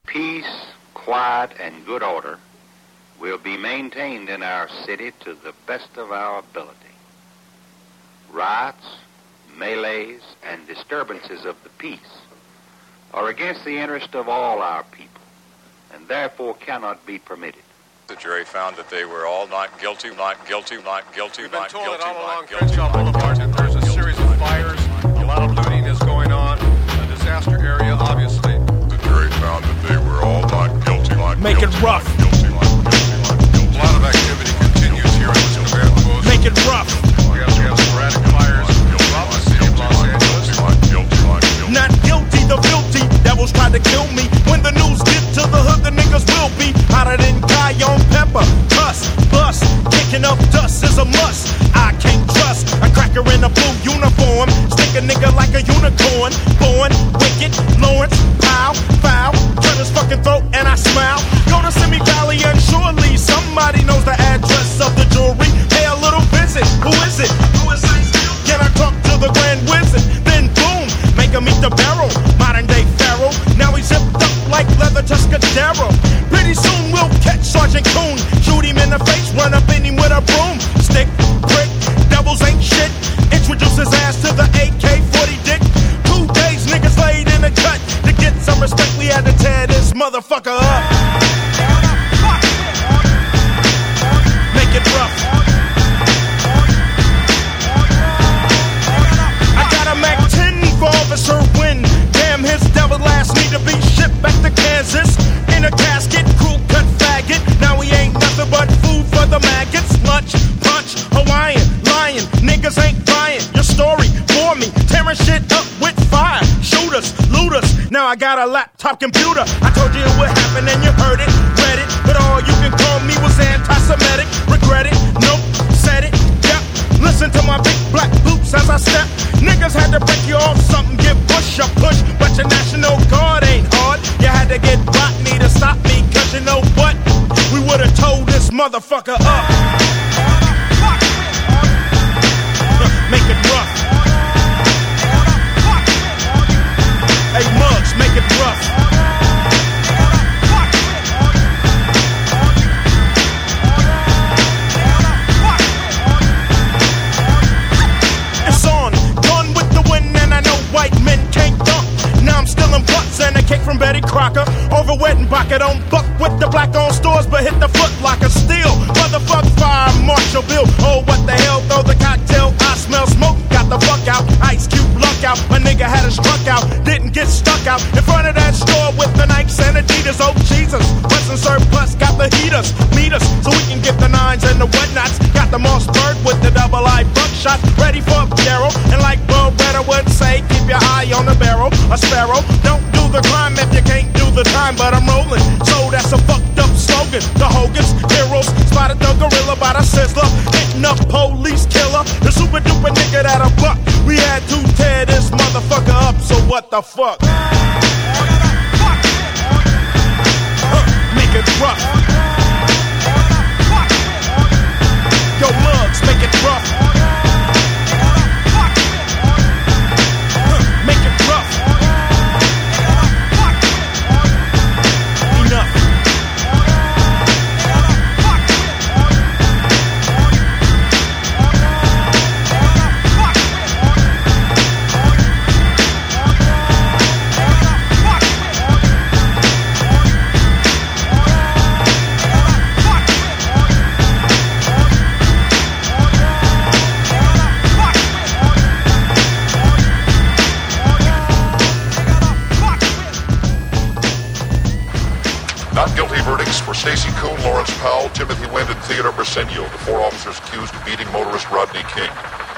peace, quiet, and good order will be maintained in our city to the best of our ability. Riots, melees, and disturbances of the peace are against the interest of all our people, and therefore cannot be permitted. The jury found that they were all not guilty, not guilty, not guilty, We've been not told guilty, that all along not guilty. Crenshaw Boulevard that there's a series of fires, a lot of looting is going on, a disaster area, obviously. The jury found that they were all not guilty, not Make guilty, it rough. not guilty, not guilty, not guilty. A lot of activity continues here in this command post. Make it rough. We have sporadic fires throughout the city of Los Angeles. Not guilty, not guilty. Not guilty, the filthy devils tried to kill me. When the news get to the hood, the niggas will be hotter than cayenne pepper. Cuss, bust, kicking up dust is a must. I can't trust a cracker in a blue uniform. Stick a nigga like a unicorn. Born wicked, Lawrence, pow, foul. Cut his fucking throat and I smile. Go to Simi Valley and surely somebody knows the address of the jewelry. Pay a little visit. Who is it? Can I talk to the Grand Wizard? Then boom, make him eat the barrel. Modern day Pharaoh. Now he's zipped up like leather Tuscadero. Pretty soon we'll catch Sergeant Coon. Shoot him in the face, run up in him with a broom. Stick, brick, devils ain't shit. Introduce his ass to the AK-40 dick. 2 days niggas laid in the cut. To get some respect we had to tear this motherfucker up. Make it rough. I got a Mac 10 for Officer Wynn. Damn, his devil ass need to be shipped back to Kansas. In a casket, crew cut faggot. Now he ain't nothing but food for the maggots. Lunch, punch, Hawaiian, lying. Niggas ain't buying your story for me. Tearing shit up with fire. Shoot us, loot us. Now I got a laptop computer. I told you it would happen and you heard it, read it. But all you can call me was anti-Semitic. Regret it, nope, said it, yep. Listen to my big black boots as I step. Niggas had to break you off something, give push a push. But your National Guard ain't hard. You had to get botany to stop me, cause you know what? We would've told this motherfucker up. Make it rough. Hey, Muggs, make it rough. It's on, gone with the wind, and I know white men can't dunk. Now I'm still in butts and a cake from Betty Crocker. Over Wettenbacher, don't buck with the black-owned stores, but hit the Foot Locker. Steal, motherfuck, fire, Marshall Bill. Oh, what the hell, throw the cocktail, I smell smoke. Got the fuck out, Ice Cube luck out. My nigga had us struck out, didn't get stuck out. In front of that store with the Nikes and Adidas. Oh, Jesus, Western Surplus got the heaters. Meet us, so we can get the nines and the whatnots. Got the Mossberg with the double-eye buckshot. Ready for a barrel, and like Beretta would say, keep your eye on the barrel. A sparrow, don't do the crime if you can't do the time, but I'm rolling. So that's a fucked up slogan. The Hogans, heroes, spotted the gorilla by the sizzler. Hitting up police killer, the super duper nigga that a buck. We had to tear this motherfucker up, so what the fuck? Make it rough. Yo, Muggs, make it rough. Make it rough. Enough. Not guilty verdicts for Stacey Koon, Lawrence Powell, Timothy Wind, and Theodore Briseno, the 4 officers accused of beating motorist Rodney King.